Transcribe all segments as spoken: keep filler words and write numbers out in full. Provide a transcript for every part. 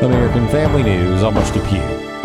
American Family News, I'm Rusty Pugh.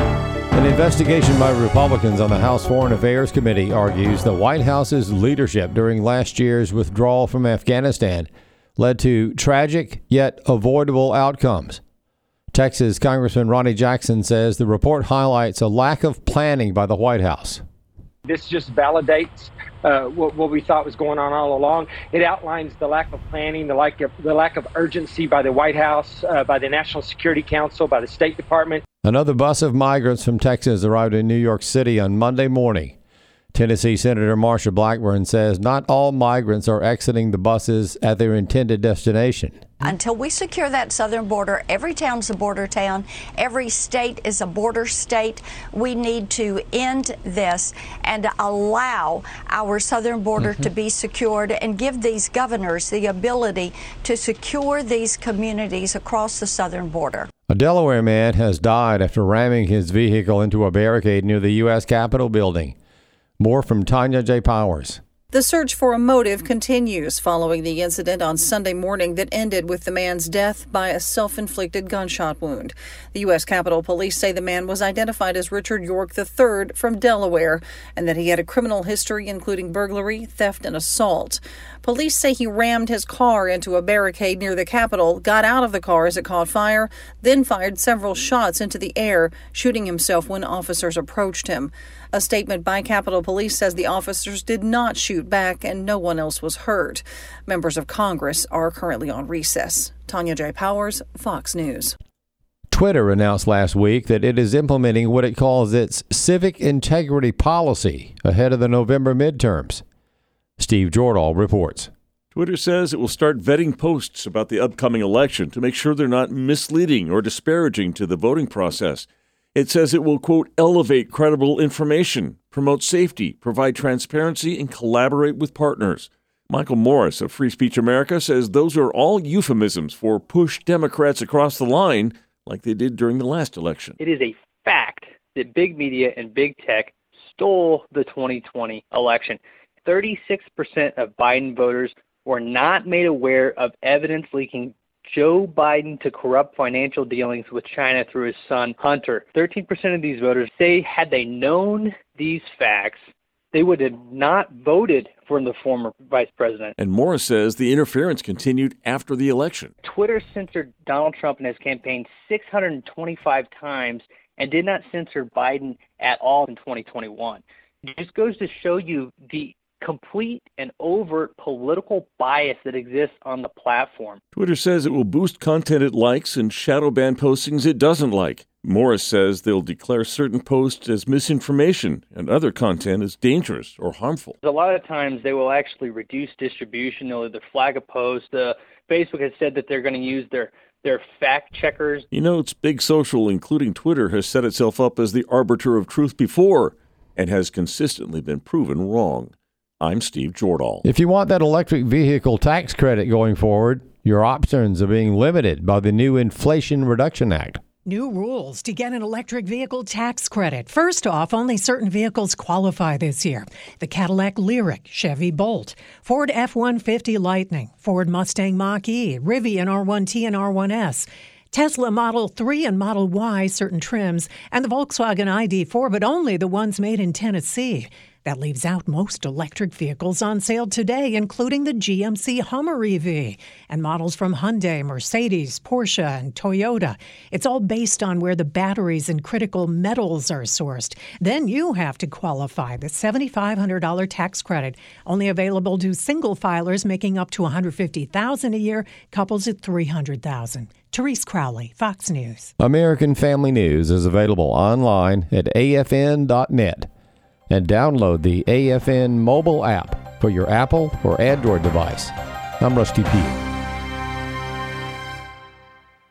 An investigation by Republicans on the House Foreign Affairs Committee argues the White House's leadership during last year's withdrawal from Afghanistan led to tragic yet avoidable outcomes. Texas Congressman Ronnie Jackson says the report highlights a lack of planning by the White House. This just validates uh, what, what we thought was going on all along. It outlines the lack of planning, the lack of, the lack of urgency by the White House, uh, by the National Security Council, by the State Department. Another bus of migrants from Texas arrived in New York City on Monday morning. Tennessee Senator Marsha Blackburn says not all migrants are exiting the buses at their intended destination. Until we secure that southern border, every town's a border town, every state is a border state. We need to end this and allow our southern border mm-hmm. to be secured and give these governors the ability to secure these communities across the southern border. A Delaware man has died after ramming his vehicle into a barricade near the U S Capitol building. More from Tanya J. Powers. The search for a motive continues following the incident on Sunday morning that ended with the man's death by a self-inflicted gunshot wound. The U S Capitol Police say the man was identified as Richard York the third from Delaware and that he had a criminal history including burglary, theft, and assault. Police say he rammed his car into a barricade near the Capitol, got out of the car as it caught fire, then fired several shots into the air, shooting himself when officers approached him. A statement by Capitol Police says the officers did not shoot back and no one else was hurt. Members of Congress are currently on recess. Tanya J. Powers, Fox News. Twitter announced last week that it is implementing what it calls its civic integrity policy ahead of the November midterms. Steve Jordahl reports. Twitter says it will start vetting posts about the upcoming election to make sure they're not misleading or disparaging to the voting process. It says it will, quote, elevate credible information, promote safety, provide transparency, and collaborate with partners. Michael Morris of Free Speech America says those are all euphemisms for push Democrats across the line like they did during the last election. It is a fact that big media and big tech stole the twenty twenty election. thirty-six percent of Biden voters were not made aware of evidence linking Joe Biden to corrupt financial dealings with China through his son, Hunter. thirteen percent of these voters say had they known these facts, they would have not voted for the former vice president. And Morris says the interference continued after the election. Twitter censored Donald Trump and his campaign six hundred twenty-five times and did not censor Biden at all in twenty twenty-one. It just goes to show you the complete and overt political bias that exists on the platform. Twitter says it will boost content it likes and shadow ban postings it doesn't like. Morris says they'll declare certain posts as misinformation and other content as dangerous or harmful. A lot of times they will actually reduce distribution. They'll either flag a post. Uh, Facebook has said that they're going to use their They're fact checkers. You know, it's big social, including Twitter, has set itself up as the arbiter of truth before and has consistently been proven wrong. I'm Steve Jordahl. If you want that electric vehicle tax credit going forward, your options are being limited by the new Inflation Reduction Act. New rules to get an electric vehicle tax credit. First off, only certain vehicles qualify this year. The Cadillac Lyriq, Chevy Bolt, Ford F one fifty Lightning, Ford Mustang Mach-E, Rivian R one T and R one S, Tesla Model three and Model Y, certain trims, and the Volkswagen I D four, but only the ones made in Tennessee. That leaves out most electric vehicles on sale today, including the G M C Hummer E V and models from Hyundai, Mercedes, Porsche, and Toyota. It's all based on where the batteries and critical metals are sourced. Then you have to qualify. The seven thousand five hundred dollars tax credit, only available to single filers making up to one hundred fifty thousand dollars a year, couples at three hundred thousand dollars. Therese Crowley, Fox News. American Family News is available online at A F N dot net. And download the A F N mobile app for your Apple or Android device. I'm Rusty Pugh.